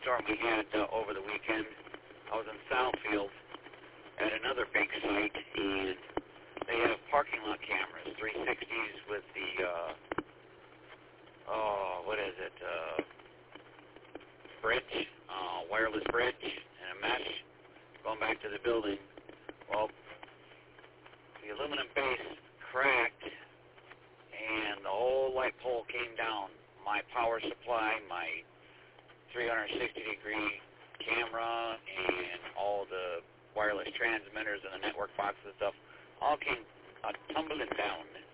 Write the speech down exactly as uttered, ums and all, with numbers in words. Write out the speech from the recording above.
storm we had uh, over the weekend. I was in Southfield at another big site, and they have parking lot cameras, three sixties with the, uh, oh, what is it, uh, bridge, uh, wireless bridge, and a mesh going back to the building. Well, the aluminum base cracked, and the whole light pole came down. My power supply, my three sixty degree camera, and all the wireless transmitters and the network boxes and stuff all came uh, tumbling down.